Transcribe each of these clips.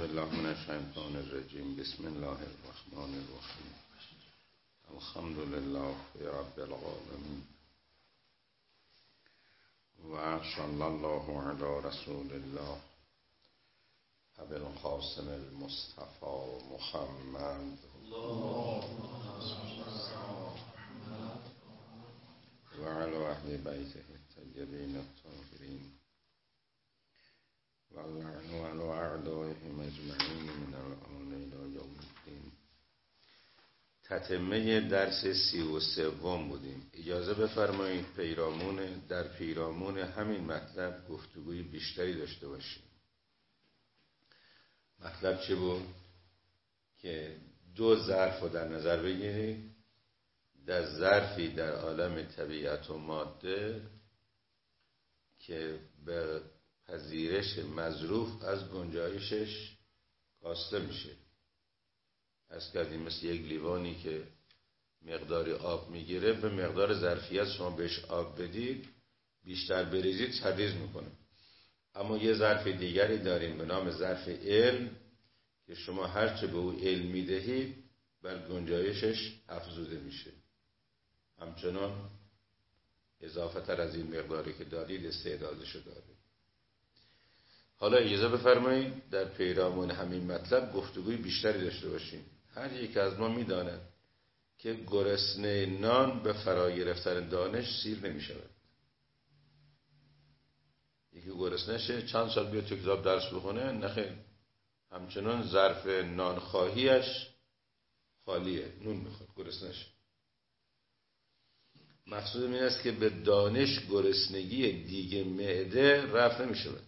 بالله من الشیطان الرجیم. بسم الله الرحمن الرحیم. الحمد لله رب العالمین و صلی الله علی رسول الله ابی القاسم المصطفى محمد و علی اهل بیته الطیبین الطاهرین و اللعن علی اعدائهم اجمعین من الآن الی یوم الدین. تتمه درس 33 بودیم. اجازه بفرمایید در پیرامون همین مطلب گفتگوی بیشتری داشته باشیم. مطلب چه بود؟ که دو ظرف رو در نظر بگیرید. در ظرفی در عالم طبیعت و ماده که به پذیرش مظروف از گنجایشش کاسته میشه. از کردیم مثل یک لیوانی که مقداری آب میگیره، به مقدار ظرفیت شما بهش آب بدید، بیشتر بریزید تریز میکنه. اما یه ظرف دیگری داریم به نام ظرف علم که شما هرچه به او علم میدهید بر گنجایشش افزوده میشه. همچنان اضافه تر از این مقداری که دارید استعدادشو داره. حالا اجازه بفرمایید در پیرامون همین مطلب گفتگوی بیشتری داشته باشیم. هر یک از ما میداند که گرسنه نان به فرا گرفتن دانش سیر نمی شود. یکی گرسنشه چند سال بیاد تو کتاب درس بخونه، نخیر، همچنان ظرف نان خواهیش خالیه، نون میخواد، گرسنشه. مقصود این است که به دانش گرسنگی دیگه معده رفع نمی شود.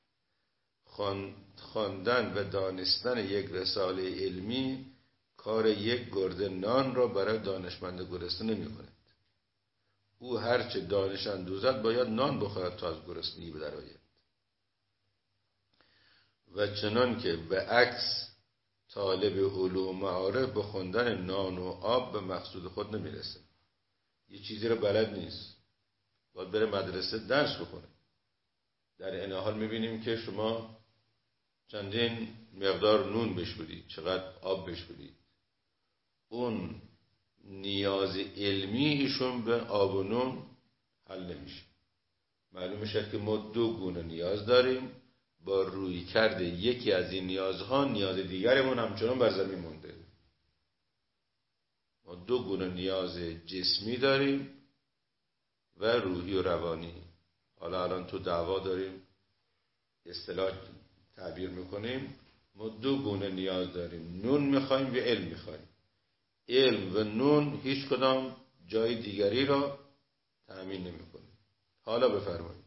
خواندن و دانستن یک رساله علمی کار یک گرده نان را برای دانشمند گرسنه نمی کند. او هرچه دانش اندوزد باید نان بخورد تا از گرسنگی بدرآید. و چنان که به عکس طالب علوم معارف به خوندن نان و آب به مقصود خود نمیرسه. یه چیزی رو بلد نیست، باید بره مدرسه درس بکنه. در این حال میبینیم که شما چندین مقدار نون بشورید، چقدر آب بشورید، اون نیاز علمی ایشون به آب و نون حل نمیشه. معلوم شد که ما دو گونه نیاز داریم. با روی کرده یکی از این نیازها نیاز دیگرمون همچنان بر زمین مونده. ما دو گونه نیاز جسمی داریم و روحی و روانی. حالا الان تو دعوا داریم اصطلاح تعبیر میکنیم. ما دو گونه نیاز داریم، نون میخوایم و علم میخوایم. علم و نون هیچ کدام جای دیگری را تأمین نمیکنه. حالا بفرمایید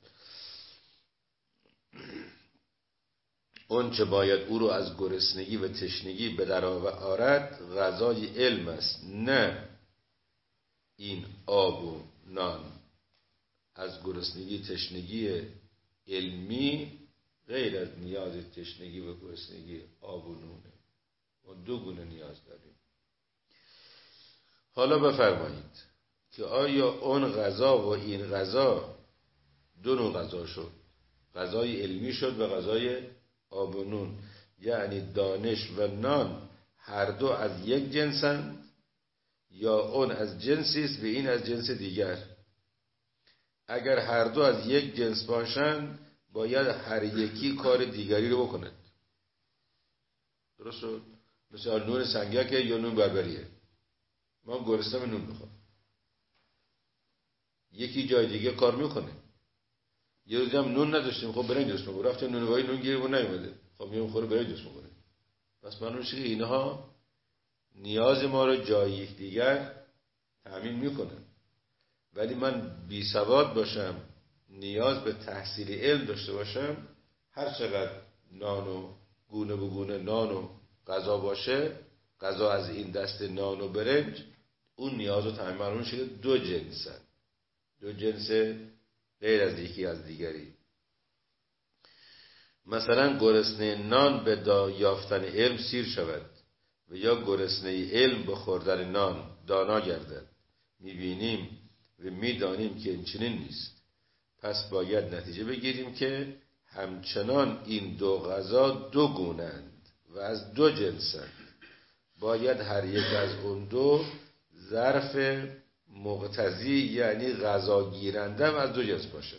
اون چه باید او رو از گرسنگی و تشنگی به در آورد غذای علم است، نه این آب و نان. از گرسنگی تشنگی علمی غیر از نیاز تشنگی و گرسنگی آب و نونه. ما دو گونه نیاز داریم. حالا بفرمایید که آیا اون غذا و این غذا دو نوع غذا شد؟ غذای علمی شد و غذای آب و نون. یعنی دانش و نان هر دو از یک جنسند، یا اون از جنسی است و این از جنس دیگر. اگر هر دو از یک جنس باشند باید هر یکی کار دیگری رو بکند. درست شد؟ مثل نون سنگکه یا نون بربریه. ما گرسنم نون میخوام، یکی جای دیگه کار میکنه. یه روزی هم نون نداشتیم، خب برنج درست میکنه، رفتیم نونوایی نون گیره و نیومده، خب میام خوره برنج درست میکنه. پس معلوم میشه که اینها نیاز ما رو جای یک دیگر تأمین میکنن. ولی من بی سواد باشم، نیاز به تحصیل علم داشته باشم، هر چقدر نان و گونه به گونه نان و غذا باشه، غذا از این دست نان و برنج، اون نیاز رو تأمین. معلوم میشه که دو جنسن، دو جنس غیر از یکی از دیگری. مثلا گرسنه نان به یافتن علم سیر شود و یا گرسنه علم به خوردن نان دانا گردد. میبینیم و میدانیم که این چنین نیست. پس باید نتیجه بگیریم که همچنان این دو غذا دو گونند و از دو جنسن، باید هر یک از اون دو ظرف مقتضی یعنی غذا گیرنده هم از دو جنس باشد.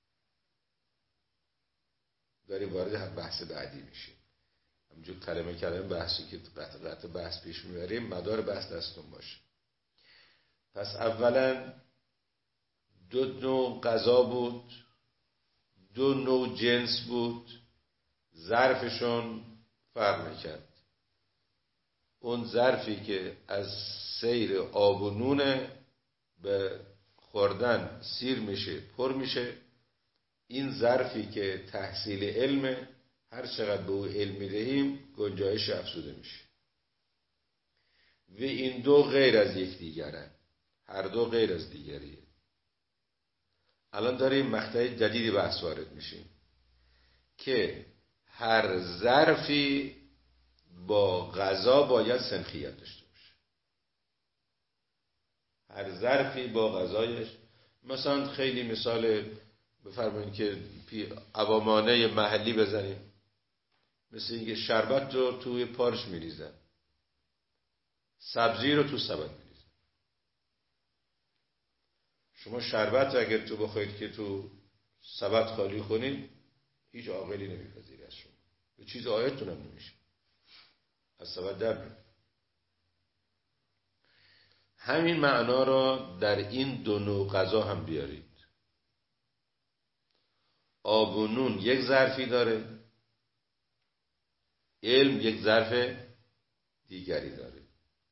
داریم وارد بحث بعدی میشیم. همینجور کلمه بحثی که قطع بحث پیش میبریم مدار بحث دستون باشه. پس اولا دو نوع غذا بود، دو نوع جنس بود، ظرفشون فرق میکرد. اون ظرفی که از سیر آب و نون به خوردن سیر میشه پر میشه، این ظرفی که تحصیل علم، هر چقدر به او علم میدهیم گنجایش افزوده میشه. و این دو غیر از یکدیگرن، هر دو غیر از دیگریه. الان داریم مقطع جدیدی بحث وارد میشیم که هر ظرفی با غذا باید سنخیت داشته باشه. هر ظرفی با غذایش، مثلا خیلی مثال بفرمایید که عوامانه محلی بزنیم، مثل اینکه شربت رو توی پارچ میریزن، سبزی رو تو سبد میریزن. شما شربت اگر تو بخواید که تو سبد خالی کنید، هیچ عاقلی نمیپذیره از شما، به چیز آیتون هم نمیشه، از سبد در میاد. همین معنا را در این دو نوع غذا هم بیارید. آب و نون یک ظرفی داره، علم یک ظرف دیگری داره.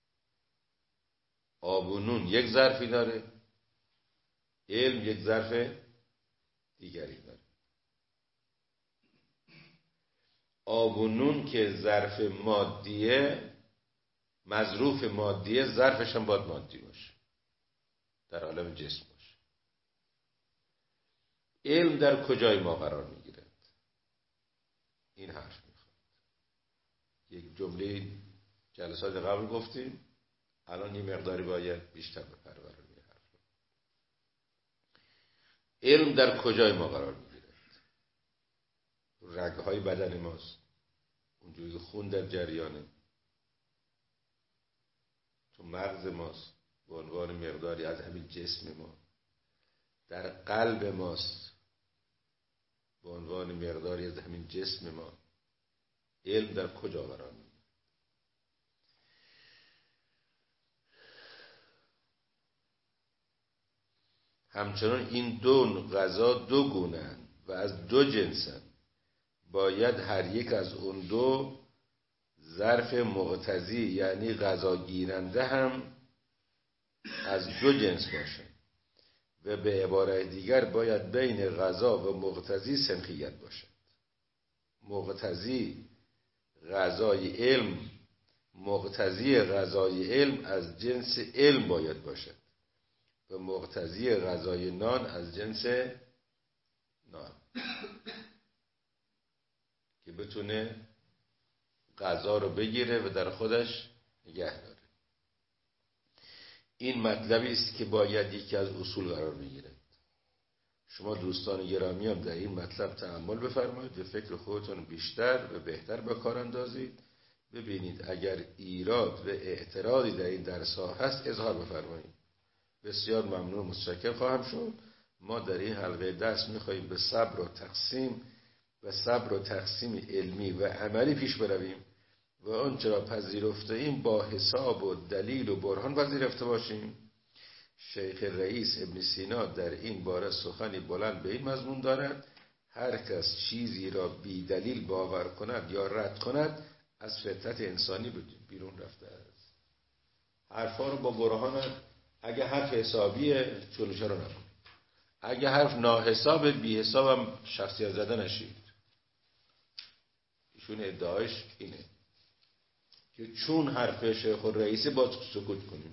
آب و نون یک ظرفی داره، علم یک ظرف دیگری داره. آب و نون که ظرف مادیه، مظروف مادیه، ظرفش هم باید مادی باشه، در عالم جسم باشه. علم در کجای ما قرار میگیرد؟ این حرف میخواد. یک جمله جلسات قبل گفتیم، الان یه مقداری باید بیشتر بپروریم. علم در کجای ما قرار میگیرد؟ رگهای بدن ماست، اونجوری که خون در جریانه، تو مغز ماست به عنوان مقداری از همین جسم ما، در قلب ماست به عنوان مقداری از همین جسم ما. علم در کجا قرار میگیرد؟ همچنان این دو غذا دو گونه‌اند و از دو جنسند، باید هر یک از اون دو ظرف مقتضی یعنی غذا گیرنده هم از دو جنس باشه و به عبارت دیگر باید بین غذا و مقتضی سنخیت باشد. مقتضی غذای علم، مقتضی غذای علم از جنس علم باید باشد و مقتضی غذای نان از جنس نان، که بتونه غذا رو بگیره و در خودش نگه داره. این مطلبی است که باید یکی از اصول قرار بگیره. شما دوستان گرامی هم در این مطلب تأمل بفرمایید و فکر خودتون بیشتر و بهتر به کار اندازید. ببینید اگر ایراد و اعتراضی در این درس‌ها هست اظهار بفرمایید. بسیار ممنون، متشکر خواهم شد. ما در این حلقه درس می‌خواهیم به صبر و تقسیم علمی و عملی پیش برویم و آنچه را پذیرفته ایم با حساب و دلیل و برهان پذیرفته باشیم. شیخ رئیس ابن سینا در این باره سخنی بلند به این مضمون دارد: هر کس چیزی را بی دلیل باور کند یا رد کند از فطرت انسانی بیرون رفته است. حرفا رو با برهان، اگه حرف حسابیه چلوچه رو نکن، اگه حرف ناحساب بی حسابم شخصیت زده نشید. ایشون ادعایش اینه که چون حرف شیخ رئیس باید سکوت کنیم.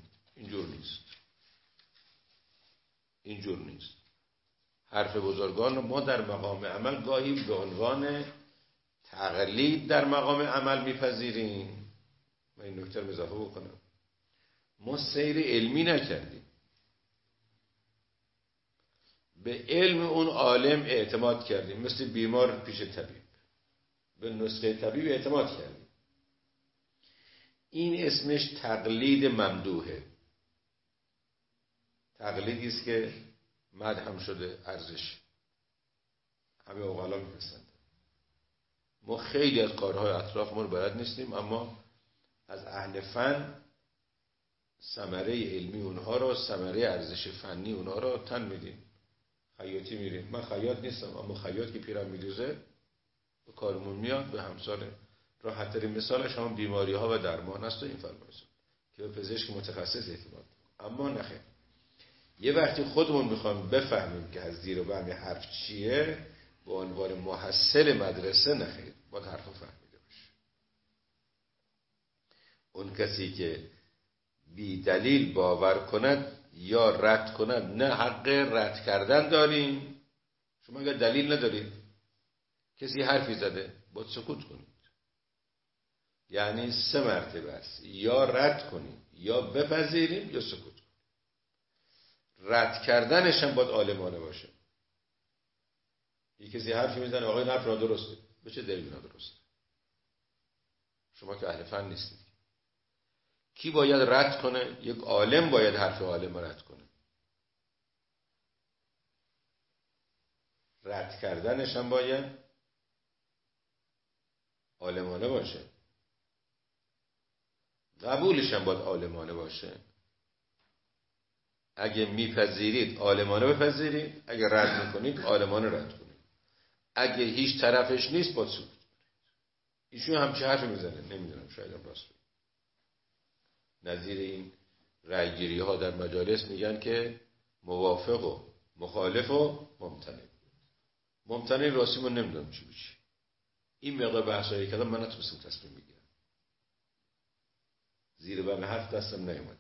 اینجور نیست. حرف بزرگان ما در مقام عمل گاهی به عنوان تقلید در مقام عمل میپذیریم. من این نکته رو اضافه بکنم، ما سیر علمی نکردیم، به علم اون عالم اعتماد کردیم، مثل بیمار پیش طبیب به نسخه طبیب اعتماد کردیم. این اسمش تقلید ممدوحه. تقلیدی است که مدح شده، ارزش همه اوغلا میپسندن. ما خیلی از کارهای اطرافمون بلد نیستیم، اما از اهل فن ثمره علمی اونها رو، ثمره ارزش فنی اونها رو تن میدیم. خیاطی میریم، من خیاط نیستم اما خیاط که پیرم میدوزه به کارمون میاد. به همسال راحت ترین مثالش هم بیماری ها و درمان است و این فرمایشات که به پزشک متخصص اعتماد. اما نخیر، یه وقتی خودمون میخوایم بفهمیم که از زیر و بم حرف چیه به عنوان محصل مدرسه، نخیر، باید حرف فهمیده باشه. اون کسی که بی دلیل باور کند یا رد کند، نه حق رد کردن داریم. شما اگر دلیل ندارید، کسی حرفی زده، باید سکوت کنید. یعنی 3 مرتبه است، یا رد کنید، یا بپذیریم، یا سکوت کنید. رد کردنش هم باید عالمانه باشه. یک کسی حرفی میزنه، آقا این حرف نادرسته، به چه دلیل نادرسته؟ شما که اهل فن نیستید. کی باید رد کنه؟ یک عالم باید حرف عالم رد کنه. رد کردنش هم باید عالمانه باشه. قبولش هم باید عالمانه باشه. اگه میپذیرید عالمانه بپذیرید، اگه رد میکنید عالمانه رد کنید. اگه هیچ طرفش نیست باید سکوت کنید. ایشون همچه حرفی میزنه، نمیدونم، شاید هم راست بگه. نظیر این رأیگیری ها در مجالس میگن که موافق و مخالف و ممتنع. ممتنع راستیمون نمیدونم چی بچی. این مقدار بحثایی کردم من نتونستم تصمیم بگیرم. زیر بم حرف دستم نیومده.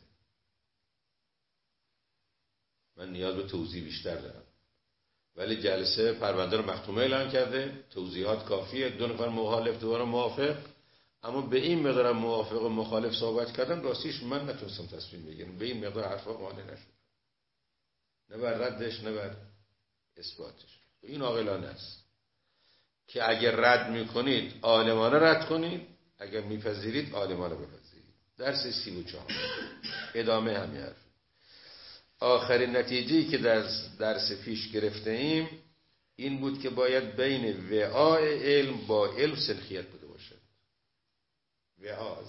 من نیاز به توضیح بیشتر دارم. ولی جلسه پرونده رو مختومه اعلام کرده، توضیحات کافیه، 2 نفر مخالف 2 نفر موافق. اما به این مقدار موافق و مخالف صحبت کردم، راستیش من نتونستم تصمیم بگیرم. به این مقدار حرفا قانع نشد. نه بر ردش نه بر اثباتش. این عاقلانه است که اگر رد میکنید عالمانه رد کنید، اگر میپذیرید عالمانه بپذیرید. درس 34 ادامه همین حرف. آخرین نتیجه‌ای که در درس پیش گرفته ایم این بود که باید بین وعاء علم با علم سنخیت بوده باشد. وعاء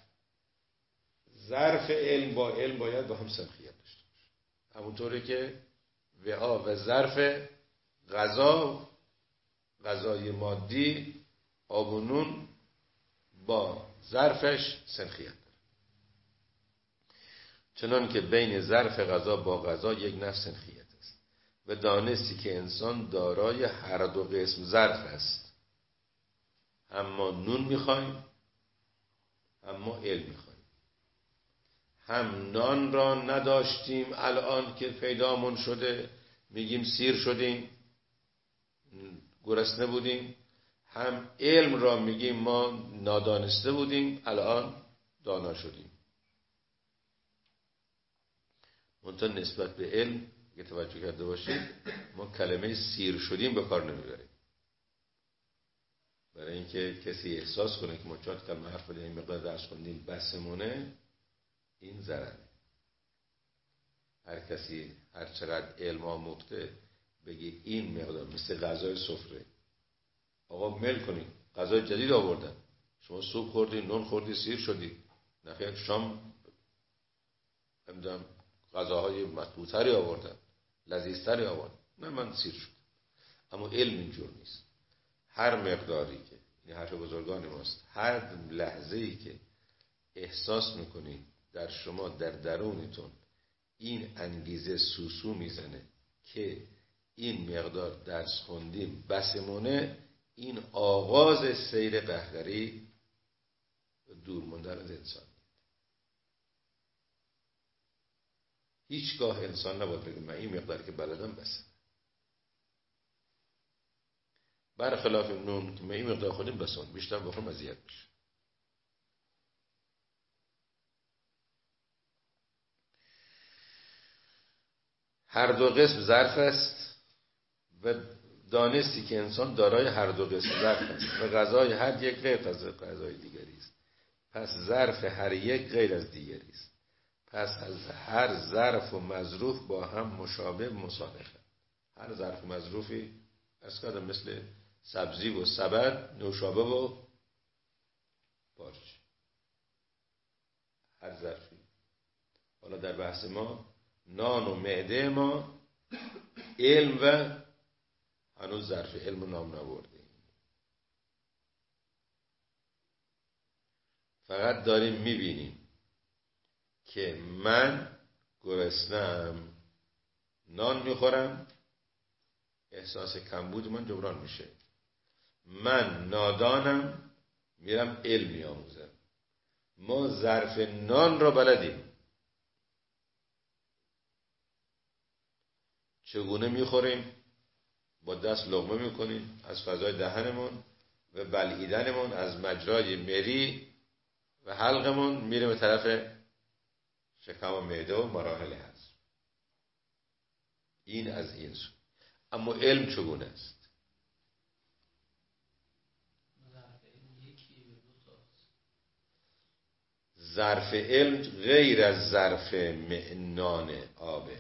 ظرف علم با علم باید با هم سنخیت داشته باشه. همونطوری که وعاء و ظرف غذای مادی آب و نون با ظرفش سنخیت داره. چنان که بین ظرف غذا با غذا یک نفس سنخیت است و دانستی که انسان دارای هر 2 قسم ظرف است. اما نون میخوایم، اما علم میخوایم. هم نان را نداشتیم، الان که پیدامون شده میگیم سیر شدیم، گرسنه بودیم. هم علم را میگیم ما نادانسته بودیم، الان دانا شدیم. منتها نسبت به علم اگه توجه کرده باشید، ما کلمه سیر شدیم به کار نمیبریم. برای اینکه کسی احساس کنه که ما چند کلمه حرف بدیم این مقدار درس خوندیم بسمونه، این ضرره. هر کسی هر چقدر علم آموخته بگی این مقدار، مثل غذای سفره، آقا مل کنید غذای جدید آوردن، شما صبح خوردی نون خوردی سیر شدی، نخیر شام نمیدونم غذاهای مطبوع‌تری آوردن، لذیذتری آوردن، نه من سیر شدم. اما علم اینجور نیست. هر مقداری که این حرف بزرگان ماست، هر لحظه‌ای که احساس میکنید در شما در درونتون این انگیزه سوسو میزنه که این مقدار درس خوندیم بسمونه، این آغاز سیر قهقری دور موندن از انسان. هیچگاه انسان نباید بگه من این مقدار که بلدم بسه. برخلاف نون که من این مقدار خودم بسون، بیشتر بخورم اذیت میشه. هر 2 قسم ظرف است و دانستی که انسان دارای هر 2 قسم ظرف است و غذای هر یک غیر از غذای دیگری است. پس ظرف هر یک غیر از دیگری است. پس از هر ظرف و مظروف با هم مشابه مصادفه. هر ظرف و مظروفی از کردم مثل سبزی و سبد، نوشابه و پارچه، هر ظرفی. حالا در بحث ما نان و معده ما علم و هنوز ظرف علم نام نبرده، فقط داریم میبینیم که من گرسنه‌ام، نان میخورم، احساس کمبود من جبران میشه. من نادانم، میرم علم میآموزم. ما ظرف نان را بلدیم، چگونه میخوریم، با دست لقمه میکنیم از فضای دهنمون و بلعیدنمون از مجرای مری و حلقمون میره به طرف شکم و معده و مراحل هست. این از این سو. اما علم چگونه است؟ ظرف علم غیر از ظرف نان آبه.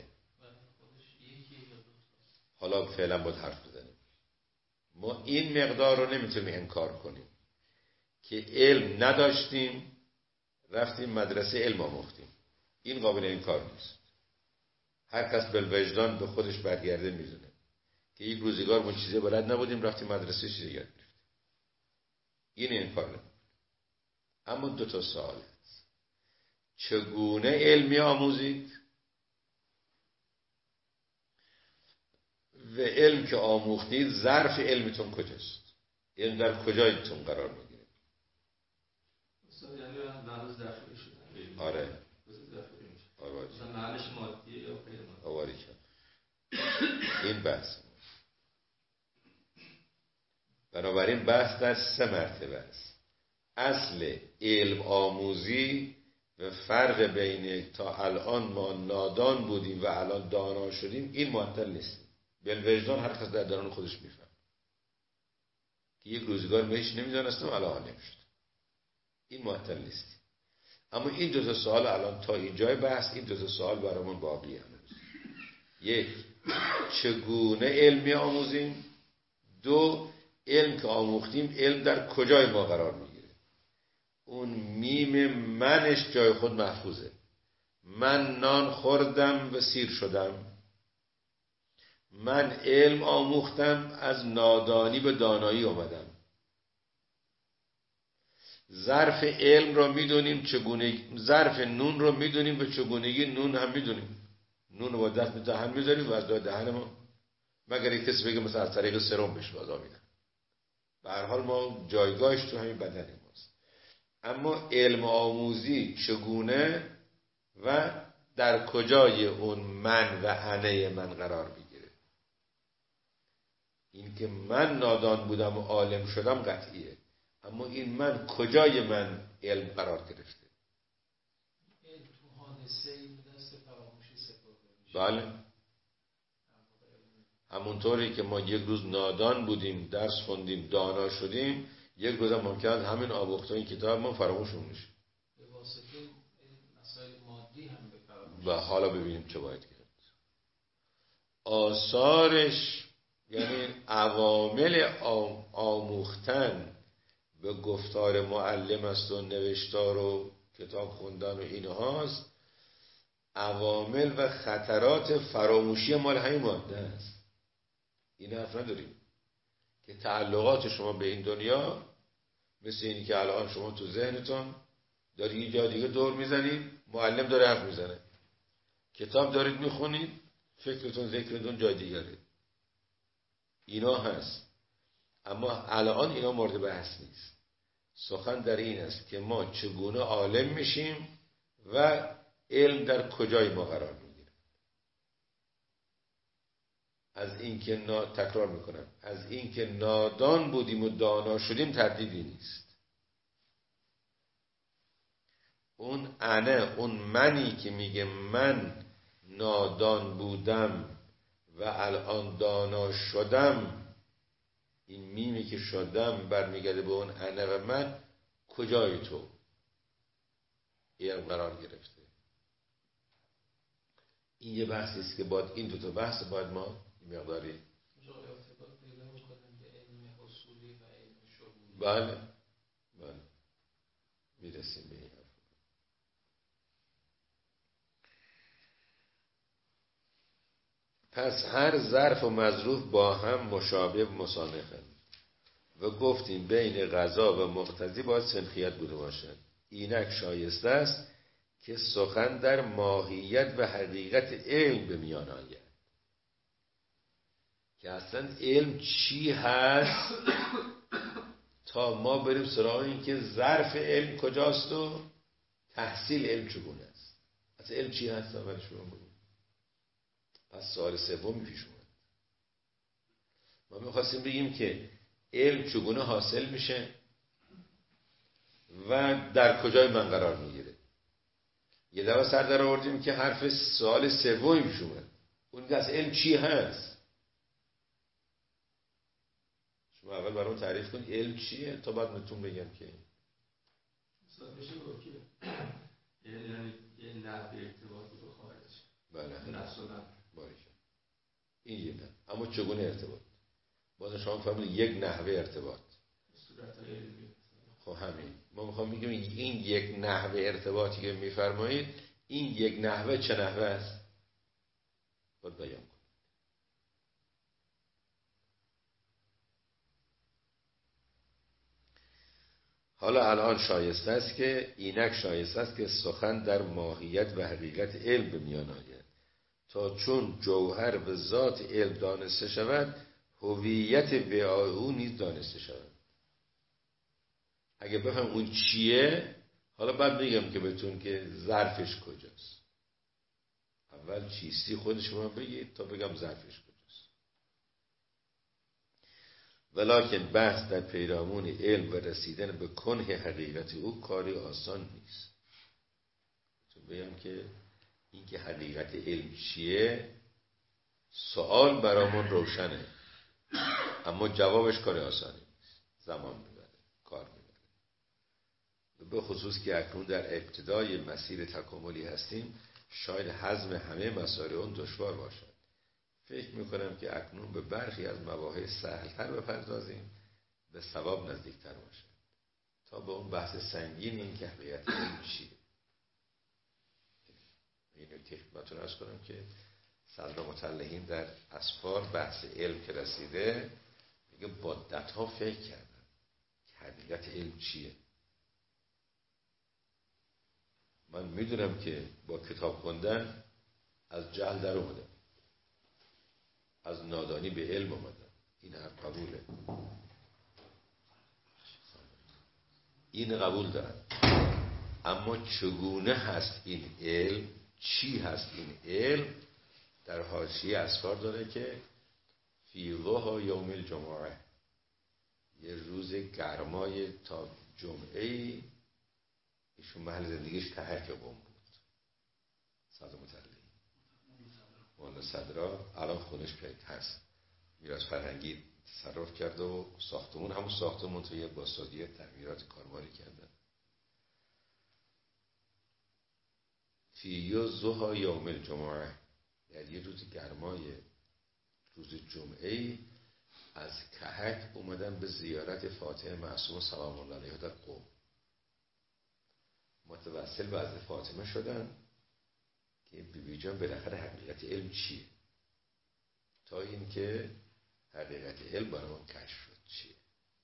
حالا فعلا باید حرف بزنیم. ما این مقدار رو نمیتونیم انکار کنیم که علم نداشتیم، رفتیم مدرسه علم آموختیم. این قابل انکار نیست. هر کس بالوجدان به خودش برگرده میدونه که یک روزگار ما چیزی بلد نبودیم، رفتیم مدرسه چیزی یاد گرفتیم. این انکار نمیکنه. اما دو تا سوال هست. چگونه علمی آموزید و علم که آموختید ظرف علمتون کجاست؟ علم در کجایتون قرار میگیره؟ آره محلش مادیه یا غیر مادیه. این بحث. بنابراین بحث در 3 مرتبه است. اصل علم آموزی و فرق بین تا الان ما نادان بودیم و الان دانا شدیم، این معطل نیست. بالوجدان هر کس در درون خودش میفهم که یک روزگار بهش نمیدانستم الان نمیشد. این معطل نیست. اما این 2 سوال الان تا اینجای بحث، این 2 سوال برامون باقی هست. یک، چگونه علمی آموزیم؟ 2، علم که آموختیم علم در کجای ما قرار میگیره؟ اون میم منش جای خود محفوظه. من نان خوردم و سیر شدم. من علم آموختم، از نادانی به دانایی آمدم. ظرف علم را میدونیم چگونه، ظرف نون را میدونیم و چگونگی نون هم میدونیم. نون رو با دست به دهن میذاریم و از دهن ما، مگر یک کسی بگه مثلا از طریق سرم بهش غذا میدن. به هر حال ما جایگاهش تو همین بدن ماست. اما علم آموزی چگونه و در کجای اون من و انه من قرار میگیره؟ این که من نادان بودم و عالم شدم قطعیه، اما این من کجای من علم قرار گرفته؟ علم تو حادثه‌ای به دست فراموشی سپرده میشه. بله، همونطوری که ما یک روز نادان بودیم، درس خوندیم، دانا شدیم، یک روز ممکن است همین آموخته این کتاب ما فراموشمون میشه. به واسطه مسائل مادی هم به فراموشی. و حالا ببینیم چه باید کرد. آثارش یعنی عوامل آموختن به گفتار معلم است و نوشتار و کتاب خوندن و اینهاست. عوامل و خطرات فراموشی مال همین ماده است. این حرف نداریم که تعلقات شما به این دنیا مثل اینی که الان شما تو ذهنتون داری یه جا دیگه دور میزنید، معلم داره حرف میزنه، کتاب دارید میخونید، فکرتون ذکرتون جای دیگره. اینا هست، اما الان اینا مورد بحث نیست. سخن در این است که ما چگونه عالم میشیم و علم در کجای ما قرار میگیره. از اینکه تکرار میکنم، از اینکه نادان بودیم و دانا شدیم تردیدی نیست. اون انه، اون منی که میگه من نادان بودم و الان دانا شدم، این میمی که شدم برمیگرده به اون انه و من. کجای تو؟ علم قرار گرفته. این یه بحثی است که باید این دو تا بحث باید ما مقداری بله میرسیم به این حرف. پس هر ظرف و مظروف با هم مشابه و مسانخند و گفتیم بین قضا و مقتضی باید سنخیت بوده باشد. اینک شایسته است که سخن در ماهیت و حقیقت علم به میان آید، که اصلا علم چی هست تا ما بریم سراغ این که ظرف علم کجاست و تحصیل علم چگونه است. اصلا علم چی هست اول شما بگیم. پس سوال سومی پیش اومد. ما می‌خواستیم بگیم که علم چگونه حاصل میشه و در کجای من قرار میگیره. یه دفعه سر در آوردیم که حرف سوال سومی پیش اومد، اون که از علم چی هست. شما اول برام تعریف کن علم چیه تا بعد بهتون بگم که مثلا بشه گفت یعنی یه نحوه ارتباطی با خارج. بله اصلا باشه این یه نه، اما چگونه ارتباط باز شما فهمید یک نحوه ارتباط صورت علمی. خب همین ما میخوام بگیم این یک نحوه ارتباطی که میفرمایید این یک نحوه چه نحوه است باید بیان کن. حالا الان شایسته است که اینک شایسته است که سخن در ماهیت و حقیقت علم به میان آید تا چون جوهر و ذات علم دانسته شود هویت به او نیز دانسته شود. اگه بفهم اون چیه حالا بعد میگم که بهتون که ظرفش کجاست. اول چیستی خود شما بگید تا بگم ظرفش کجاست. ولکن بحث در پیرامون علم و رسیدن به کنه حقیقت او کاری آسان نیست. چون بگم که این که حقیقت علم چیه سوال برامون روشنه اما جوابش کار آسانی نیست، زمان میبره، کار میبره. به خصوص که اکنون در ابتدای مسیر تکاملی هستیم شاید هضم همه مسائل اون دشوار باشد. فکر میکنم که اکنون به برخی از مباحث سهلتر بپردازیم به ثواب نزدیکتر باشد تا به اون بحث سنگین این که حقیقت علم چیه. این نکته خدمتتون عرض کنم که صدر مطلعین در اسفار بحث علم که رسیده میگه مدت‌ها فکر کردن که حقیقت علم چیه. من میدونم که با کتاب خوندن از جهل در اومدم، از نادانی به علم اومدم، این هر قبوله، این قبول دارم. اما چگونه هست این علم، چی هست این علم، در حاشیه اسفار داره که فی ضحی یوم الجمعه، یه روز گرمای تا جمعه ایشون محل زندگیش تحرک قم بود. صدر مطلعی مولانا صدرا الان خونش پیت هست، میراث فرهنگی تصرف کرده و ساختمون همون ساختمون توی با سادیه تعمیرات کارباری کردن. فی ضحی یوم الجمعه، یعنی یه روز گرمای روز جمعه از کهک اومدن به زیارت فاطمه معصومه سلام الله علیها در قم. متوسل به حضرت فاطمه شدن که بیبی جان بالاخره حقیقت علم چیه، تا این که حقیقت علم برامون کشف شد چیه.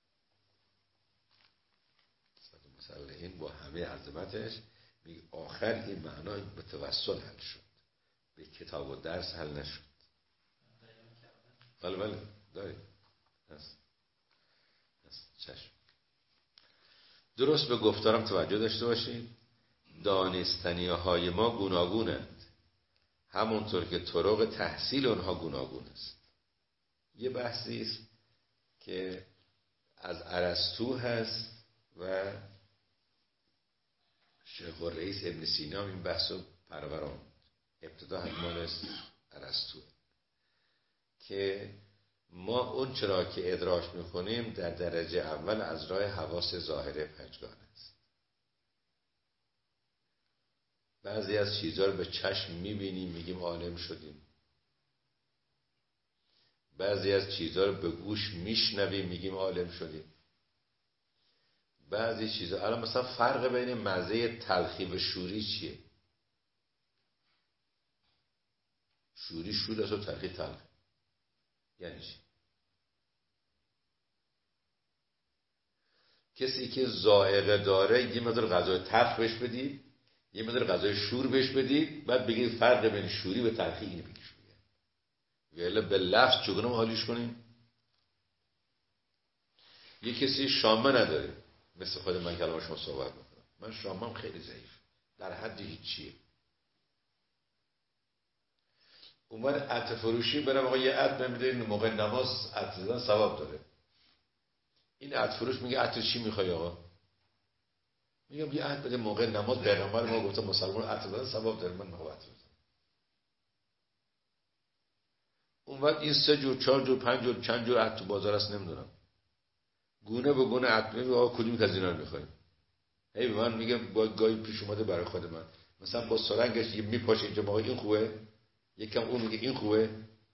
صدر مطلعین با همه عظمتش میگه آخر این معنا به توسل حل شد، به کتاب و درس حل نشد. بله داریم هست چشم. درست به گفتارم توجه داشته باشید. دانستنی‌های ما گوناگونند همونطور که طرق تحصیل اونها گوناگون است. یه بحثی است که از ارسطو هست و شیخ الرئیس ابن سینا این بحثو پروران ابتدا حتما ارسطو، که ما اون چرا که ادراک میکنیم در درجه اول از راه حواس ظاهره پنجگانه است. بعضی از چیزها رو به چشم میبینیم میگیم عالم شدیم، بعضی از چیزها رو به گوش میشنویم میگیم عالم شدیم. بعضی چیزها، الان مثلا فرق بین مزه تلخی و شوری چیه؟ شوری شور است و تلخی تلخ. یعنی چی؟ کسی که ذائقه داره یه مقدار غذای تلخ بهش بدید، یه مقدار غذای شور بهش بدید، بعد بگید فرق بین شوری و تلخی اینو بگید. ولی به لفظ چگونه حالیش کنیم؟ یه کسی شامه نداره، مثل خود من که الان با شما صحبت میکنم، من شامم خیلی ضعیف در حد هیچیه. اومد عطر فروشی برم آقا یه عطر نمیده، این موقع نماز عطر زدن ثواب داره. این عطر فروش میگه عطر چی میخوای آقا؟ میگم یه عطر بده موقع نماز، پیغمبر ما گفته مسلمان عطر زدن ثواب داره، من میخوام عطر بزنم. اومد این 3 جور 4 جور 5 جور چند جور عطر تو بازار است نمیدونم، گونه به گونه عطر میگه آقا کدومی از اینا رو میخوایم؟ هی به من میگه با گاهی پیش اومده برای خود من مثلا با سرنگش یه میپاشه اینجا آقا این خوبه، یکم اون میگه این خوبه.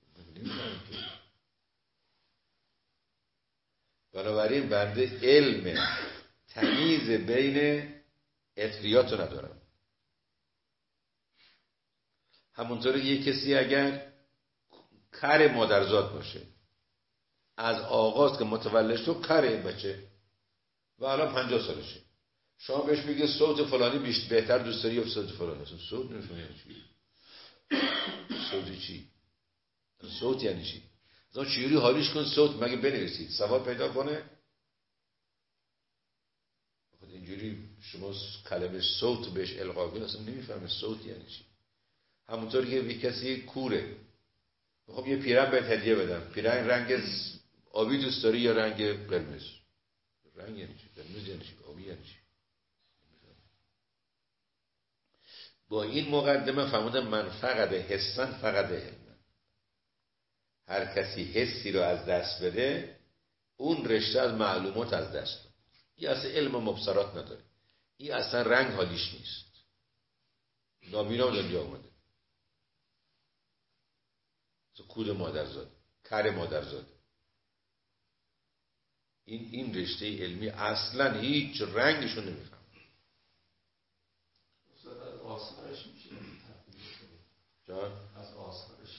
بنابراین بنده علم تمیز بین اطریات رو ندارم. همونطور یه کسی اگر کر مادرزاد باشه، از آغاز که متولد شد کر این بچه و الان 50 سالشه، شما بهش میگه صوت فلانی بهتر دوست داری یا صوت فلانی؟ صوت نمی‌فهمی یعنی چی؟ صوت چی؟ صوت یعنی چی؟ از چجوری حالیش کن صوت مگه بنویسید ثواب پیدا کنه؟ خود اینجوری شما کلمه صوت بهش القا کنید اصلا نمیفهمه صوت یعنی چی. همونطور که یه کسی کوره، خب یه پیرن بهت هدیه بدم، پیرن رنگ آبی دوست داری یا رنگ قرمز؟ رنگ یعنی چی؟ قرمز یعنی چی؟ آبی یعنی چی؟ با این مقدمه فهمیدم من فقط حسن فقط علم. هر کسی حسی رو از دست بده اون رشته از معلومات از دست داد. این اصلا علم و مبصرات نداره، این اصلا رنگ حالیش نیست. نابینا دنیا اومده، کود مادرزاد، کر مادرزاد، این رشته علمی اصلا هیچ رنگشو نمیفهم. از آثارش میشه جان از آثارش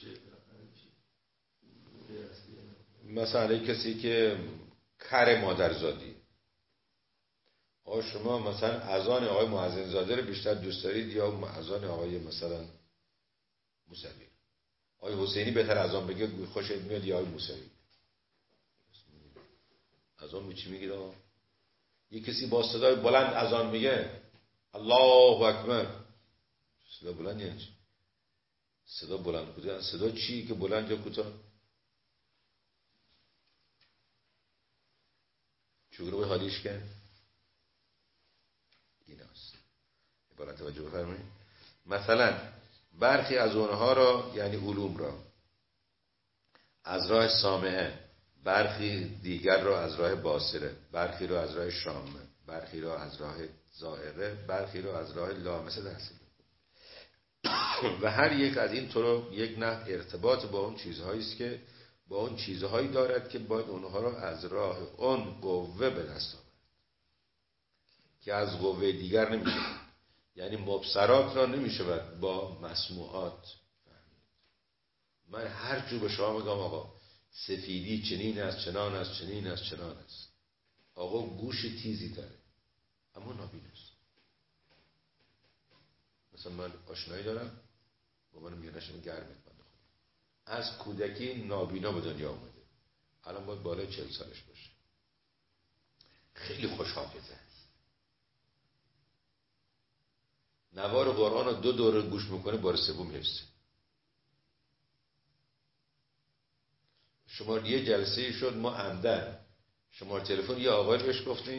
مثلا کسی که کر مادرزادی، آقا شما مثلا اذان آقای مؤذن زاده رو بیشتر دوست دارید یا اذان آقای مثلا موسوی؟ آقای حسینی بهتر اذان بگه خوشت میاد یا آقای موسوی؟ اذان چی میگید آقا؟ یه کسی با صدای بلند اذان میگه الله اکبر، صدا بلند یعنی چی؟ صدا بلند بوده، صدا چی که بلند یا کوتاه؟ چگونه باید حالیش کرد؟ این هست. عبارت توجه بفرمایید. مثلا برخی از اونها را یعنی علوم را از راه سامعه، برخی دیگر را از راه باصره، برخی را از راه شامه، برخی را از راه ذائقه، برخی را از راه لامسه تحصیل و هر یک از این طرق یک نحو ارتباط با اون چیزهایی است که با اون چیزهایی دارد که باید اونها را از راه اون قوه به دست آورد که از قوه دیگر نمیشه. یعنی مبصرات را نمیشه با مسموعات فهمید. من هر جو به شما میگم آقا سفیدی چنین است، چنان است، چنین است، چنان است، آقا گوش تیزی داره اما نابین است. مثلا من آشنایی دارم با من میانشم گرمت بنده خود از کودکی نابینا به دنیا آمده، الان باید بالای 40 سالش باشه، خیلی خوش حافظه است، نوار قرآن رو 2 دوره گوش میکنه، بار سوم حفظه. شما یه جلسه شد ما عمدن شماره تلفن یه آقای بهش گفتیم،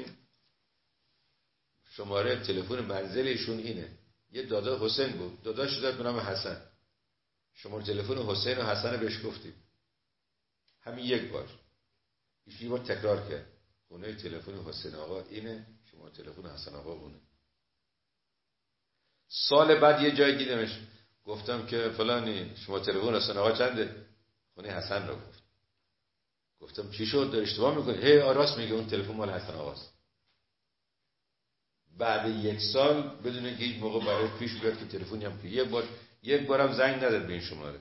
شماره تلفن منزل ایشون اینه، یه دادا حسین بود، داداش داد به نام حسن، شماره تلفن حسین و حسن بهش گفتیم. همین یک بار ایشون یه بار تکرار کرد، خونه تلفن حسین آقا اینه، شماره تلفن حسن آقا اونه. سال بعد یه جایی دیدمش، گفتم که فلانی شما تلفن حسن آقا چنده؟ خونه حسن رو گفتم چی شد داری اشتباه میکنی؟ هی راست میگه اون تلفن مال حسن آقاست. بعد 1 سال بدون اینکه هیچ موقع برای پیش بیاد که تلفنی هم که یک بارم زنگ نداد به این شماره.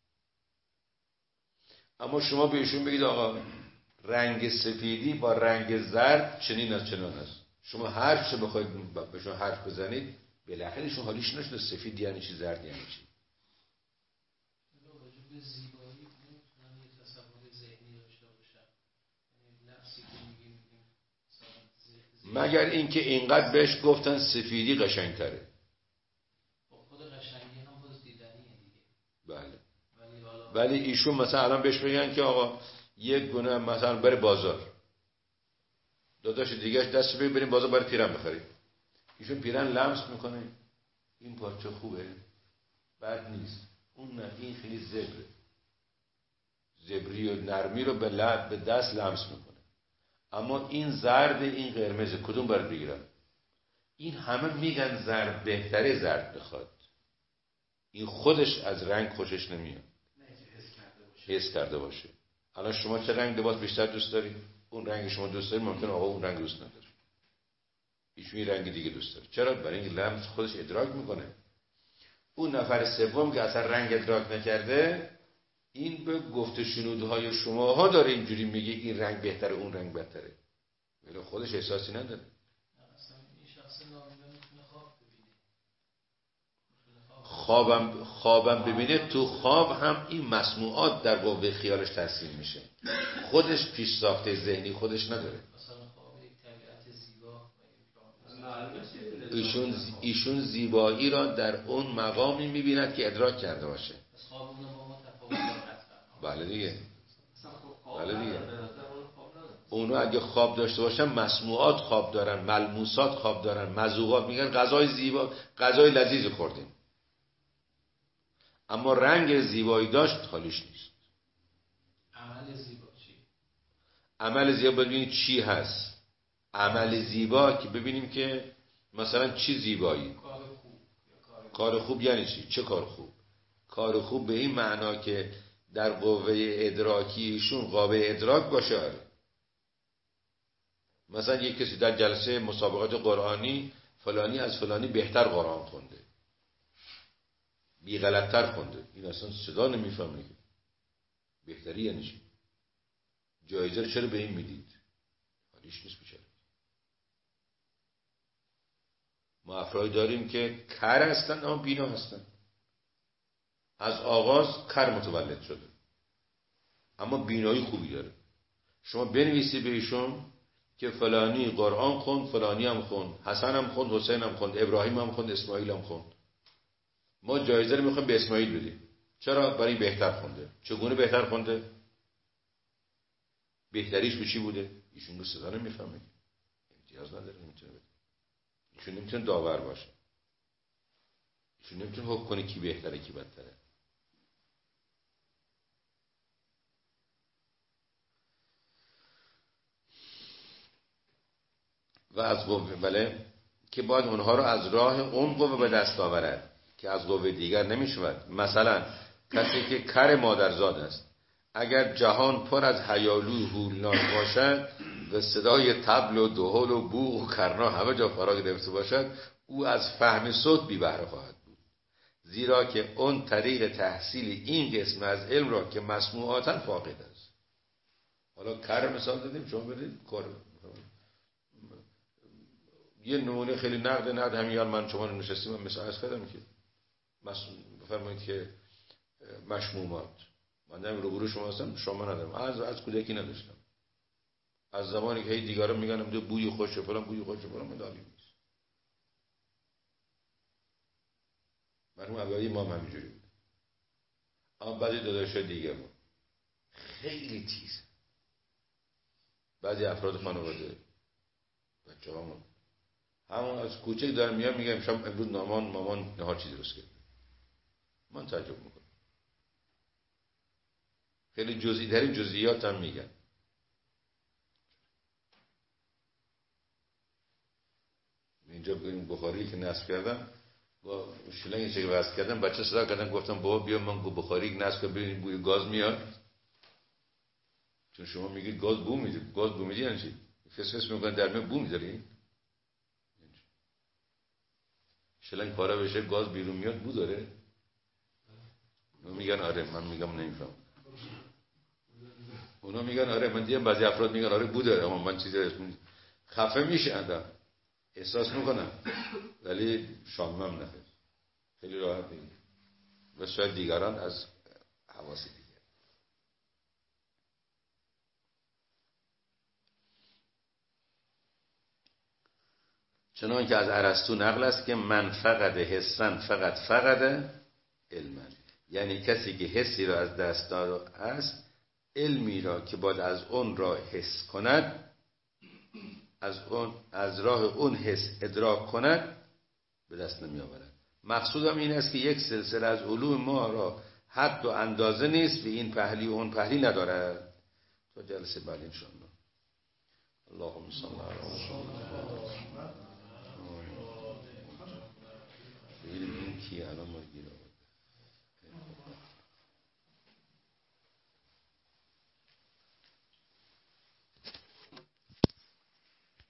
اما شما به ایشون بگید آقا رنگ سفیدی با رنگ زرد چنین از چنان است، شما هر چه بخواید بهشون حرف بزنید بالاخره ایشون حالیش نشده سفید یعنی چی زرد یعنی چی. به زیبایی میتونم یه تصور ذهنی داشته باشم، یعنی نفسی که میگیم مگر اینکه اینقدر بهش گفتن سفیدی قشنگتره. خود قشنگی هم باز دیدنیه دیگه. بله. ولی ایشون مثلا الان بهش بگن که آقا یک گونه مثلا بره بازار، داداش دیگهش دست بگیر بریم بازار برای پیرن بخریم، ایشون پیرن لمس میکنه این پارچه خوبه بد نیست، اون نه این خیلی زبری و نرمی رو به دست لمس میکنه، اما این زرد این قرمز کدوم باید بگیرم؟ این همه میگن زرد بهتره، زرد بخواد، این خودش از رنگ خوشش نمیاد، حس کرده باشه. الان شما چه رنگ لباس بیشتر دوست دارید؟ اون رنگ شما دوست دارید، ممکن آقا اون رنگ دوست نداره، ایشون این رنگ دیگه دوست داره. چرا؟ برای اینکه لمس خودش ادراک میکنه. اون نفر سوم که اصلا رنگ ادراک نکرده، این به گفت شنودهای شماها داره اینجوری میگه این رنگ بهتره اون رنگ بهتره، ولی خودش احساسی نداره. اصلا این شخص نامیده میتونه خوابم ببینه، تو خواب هم این مسموعات در قوه خیالش تاثیر میشه، خودش پیش ساخته ذهنی خودش نداره. ایشون زیبایی را در اون مقامی میبیند که ادراک کرده باشه. بله دیگه. اونو اگه خواب داشته باشن مسموعات خواب دارن، ملموسات خواب دارن، مذوقات، میگن غذای زیبا، غذای لذیذ خوردیم، اما رنگ زیبایی داشت حالیش نیست. عمل زیبا چی؟ عمل زیبا ببینید چی هست. عمل زیبا که ببینیم که مثلا چی زیبایی. کار خوب یعنی چی؟ چه کار خوب؟ کار خوب به این معنا که در قوه ادراکیشون قابل ادراک باشه. مثلا یک کسی در جلسه مسابقات قرآنی فلانی از فلانی بهتر قرآن خونده، بی غلطتر خونده، این اصلا صدا نمیفهمه که بهتری یعنی چی. جایزه رو چرا به این میدید؟ حالیش نیست بیچاره. ما افرادی داریم که کر هستن اما بینا هستن، از آغاز کر متولد شده اما بینایی خوبی داره. شما بنویسی به ایشون که فلانی قرآن خوند، فلانی هم خوند، حسن هم خوند، حسین هم خوند، ابراهیم هم خوند، اسماعیل هم خوند، ما جایزه رو میخوایم به اسماعیل بدیم. چرا؟ برای بهتر خونده. چگونه بهتر خونده؟ بهتریش به چی بوده؟ ایشون رو صدا نمیفهمه، امتیاز نداره، نمیتونه بده. ایشون نمیتونه داور باشه، ایشون نمیتونه حکم کنه کی بهتره کی بدتره. و از قوه بله که باید اونها رو از راه اون قوه به دست آورد که از قوه دیگر نمیشود. مثلا کسی که کر مادرزاد است، اگر جهان پر از هیالو هولناک باشد و صدای طبل و دهل و بوق و کرنا همه جا فرا گرفته باشد، او از فهم صوت بی بهره خواهد بود، زیرا که اون طریق تحصیل این قسم از علم را که مسموعاتا فاقد است. حالا کر مثال دادیم، شما برید کار یه نمونه خیلی نقد همین من شما نشستیم من مثال از کردم که بفرمایید که مشمومات، من در روبرو شما هستم، شما ندارم، از کودکی نداشتم، از زمانی که هی دیگران میگن بوی خوش فلان بوی خوش فلان من داریم نیست. مرحوم اولی ما همینجوری بود، اما بعضی داداشای دیگه بود خیلی تیز، بعضی افراد خانواده بچه‌هامون همون از کوچک دارم میگم امروز مامان نهار چیزی درست کرد، من تعجب میکنم. خیلی جزئی در این جزئیات هم میگن. اینجا بریم بخاری که نصب کردم با شلنگ چه واسه کردم بچه صدا کردن گفتم بابا بیا من گو بخاری نصب کن ببین بوی گاز میاد. چون شما میگید گاز بو میده، گاز بو میده یعنی چی؟ فسفس میگن در من بو میذاری. شلنگ پاره بشه گاز بیرون میاد بو داره. میگن آره، من میگم نمیفهم. اونا میگن آره، من دیدم بعضی افراد میگن آره بو داره، اما من چیزی خفه میشن احساس میکنم ولی شامم نخیر، خیلی راحت میگه و شاید دیگران از حواس دیگه. چنان که از ارسطو نقل است که من فقد حسن فقد علما، یعنی کسی که حسی را از دست داده است علمی را که باید از اون را حس کند، از راه اون حس ادراک کند به دست نمی آورد. مقصودم این است که یک سلسله از علوم ما را حد و اندازه نیست و این پهلی و اون پهلی ندارد. تا جلسه بعد ان شاء الله. اللهم صل علی محمد. این کی الان ما گیرم